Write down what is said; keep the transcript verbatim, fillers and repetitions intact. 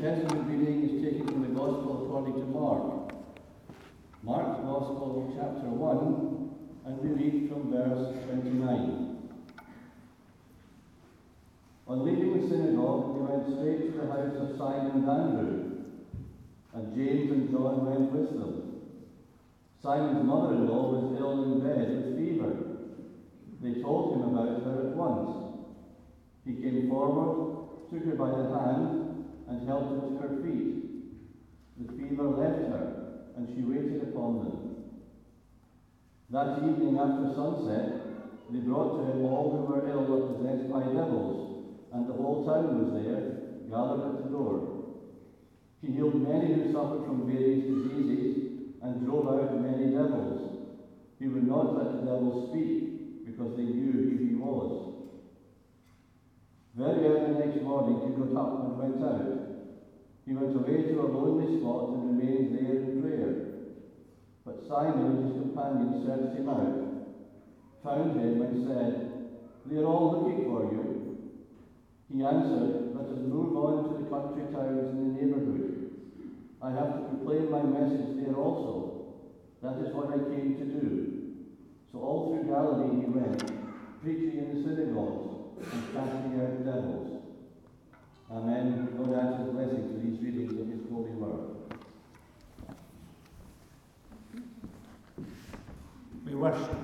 Testament reading is taken from the Gospel according to Mark. Mark's Gospel, chapter one, and we read from verse twenty-nine. On leaving the synagogue, they went straight to the house of Simon and Andrew, and James and John went with them. Simon's mother-in-law was ill in bed with fever. They told him about her at once. He came forward, took her by the hand, and helped her to her feet. The fever left her, and she waited upon them. That evening after sunset, they brought to him all who were ill or possessed by devils, and the whole town was there, gathered at the door. He healed many who suffered from various diseases, and drove out many devils. He would not let the devils speak, because they knew who he was. Very early next morning he got up and went out. He went away to a lonely spot and remained there in prayer. But Simon and his companions searched him out, found him and said, "They are all looking for you." He answered, "Let us move on to the country towns in the neighborhood. I have to proclaim my message there also. That is what I came to do." So all through Galilee he went, preaching in the synagogues and casting out devils. Amen. Lord, add his blessing to these readings of his holy word. We worship